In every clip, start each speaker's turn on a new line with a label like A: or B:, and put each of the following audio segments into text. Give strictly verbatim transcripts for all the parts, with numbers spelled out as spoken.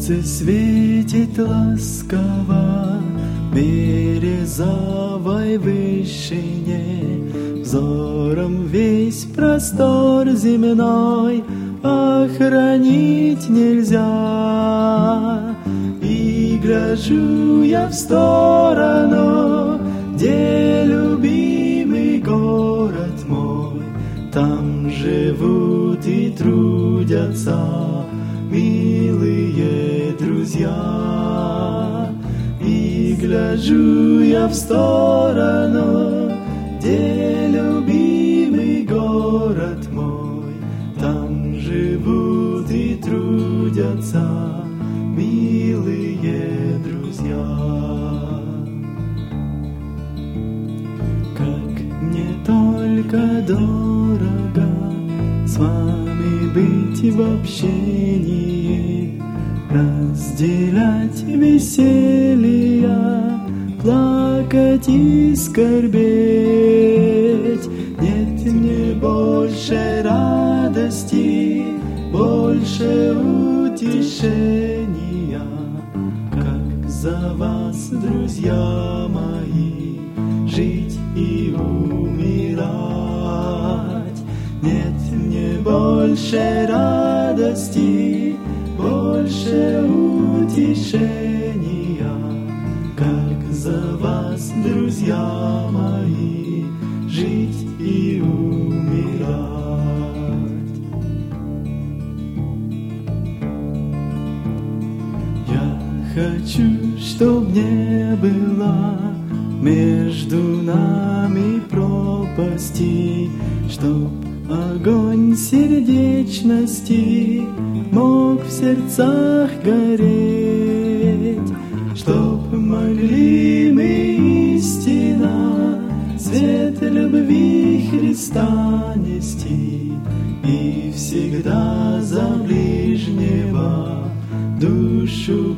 A: солнце светит ласково в березовой вышине, взором весь простор земной охранить нельзя. И гляжу я в сторону, где любимый город мой, там живут и трудятся милые друзья. И гляжу я в сторону, где любимый город мой, там живут и трудятся милые друзья. Как мне только дорого с вами быть в общении, разделять веселья, плакать и скорбеть. Нет мне больше радости, больше утешения, как за вас, друзья мои, жить и умирать. Нет мне больше радости, больше утешения, как за вас, друзья мои, жить и умирать. Я хочу, чтоб не было между нами пропасти, чтоб огонь сердечности мог в сердцах гореть, чтоб могли мы истинно свет любви Христа нести и всегда за ближнего душу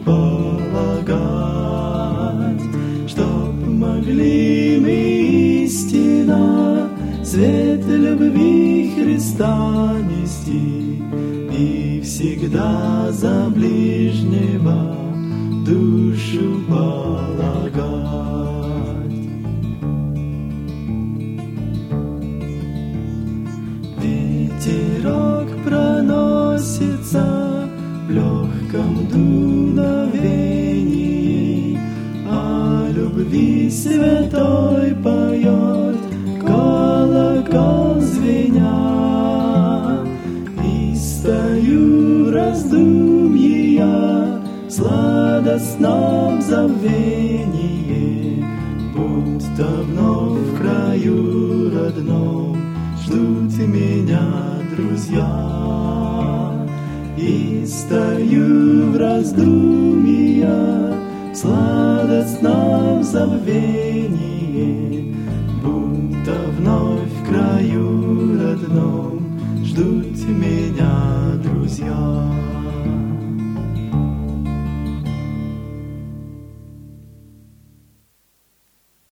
A: полагать, чтоб могли мы истинно свет любви Христа нести и всегда за ближнего душу полагать. Ветерок проносится в легком дуновении, о любви святой поет колокол звеня. И стою в раздумье я, в сладостном забвении, будто вновь в краю родном ждут меня друзья. И стою в раздумье я, в сладостном забвении,